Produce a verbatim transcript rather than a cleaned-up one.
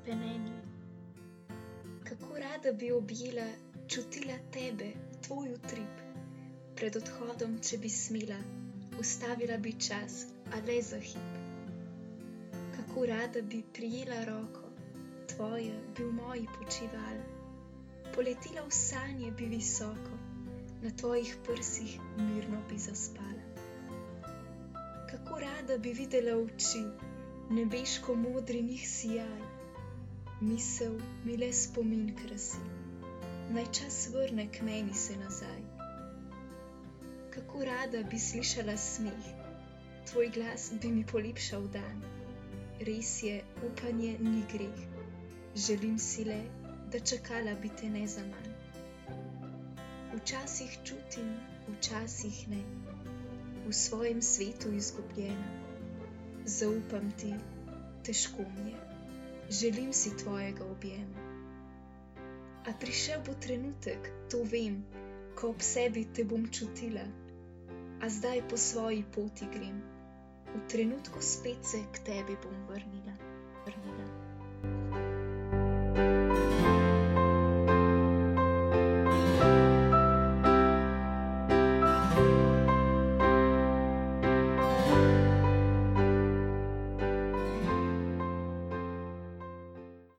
hrepenenje. Kako rada bi objela, čutila tebe, tvoj utrip. Pred odhodom, če bi smela, ustavila bi čas, a le za hip. Kako rada bi prijela roko, tvoja bi v moji počivala. Poletela v sanje bi visoko, na tvojih prsih mirno bi zaspala. Kako rada bi videla oči, nebeško modri njih sijaj. Misel mi le spomin krasi, naj čas vrne k meni se nazaj. Kako rada bi slišala smeh, tvoj glas bi mi polepšal dan. Res je, upanje ni greh, želim si le, da čakala bi te ne zaman. Včasih čutim, včasih ne, v svojem svetu izgubljena. Zaupam ti, težko mi je, želim si tvojega objema. A prišel bo trenutek, to vem, ko ob sebi te bom čutila, a zdaj po svoji poti grem, v trenutku spet se k tebi bom vrnila.